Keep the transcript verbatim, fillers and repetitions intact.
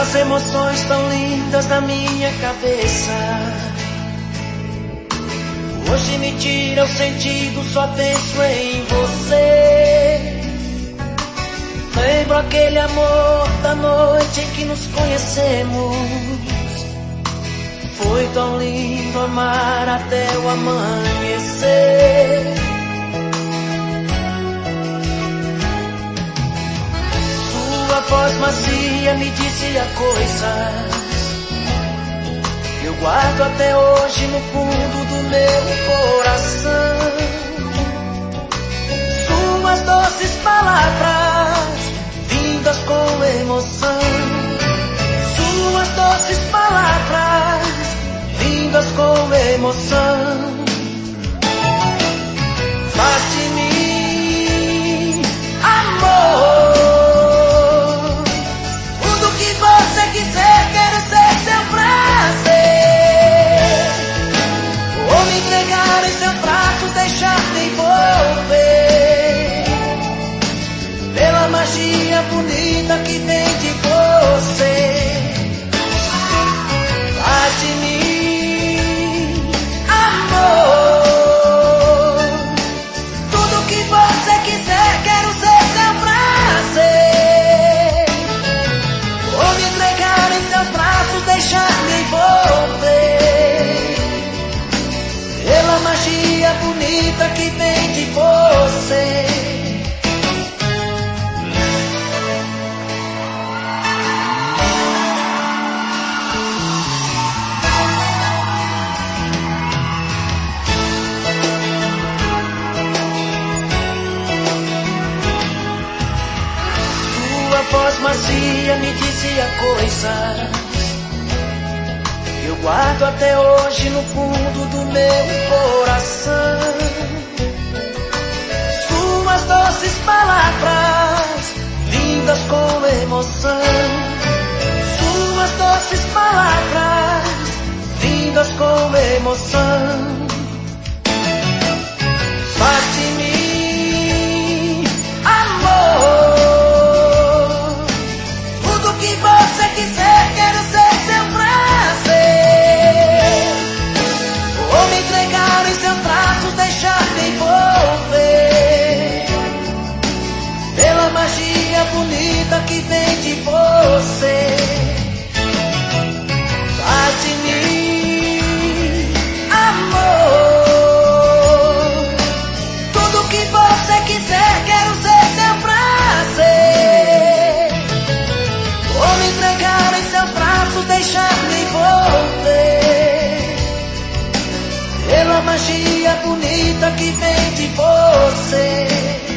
As emoções tão lindas na minha cabeça hoje me tira o sentido, só penso em você. Lembro aquele amor da noite em que nos conhecemos. Foi tão lindo amar até o amanhecer. Sua voz macia me dizia coisas eu guardo até hoje no fundo do meu coração. Suas doces palavras vindas com emoção. Suas doces palavras vindas com emoção. Faz de mim amor, tudo que você quiser, quero ser seu prazer. Vou me entregar em seus braços, deixar me envolver pela magia bonita que vem de você. Faz de mim amor, tudo que você quiser, quero ser seu prazer. Vou me entregar em seus braços, deixar me envolver pela magia bonita que vem de você. Sua voz macia me dizia coisas eu guardo até hoje no fundo do meu coração. Suas doces palavras vindas com emoção. Suas doces palavras vindas com emoção. Faz de mim amor, tudo que você quiser, quero ser seu prazer. Vou me entregar em seus braços, deixar me envolver pela magia bonita que vem de você. Faz de mim amor, tudo que você quiser, quero ser seu prazer. Vou me entregar em seus braços, deixar me envolver pela magia bonita que vem de você.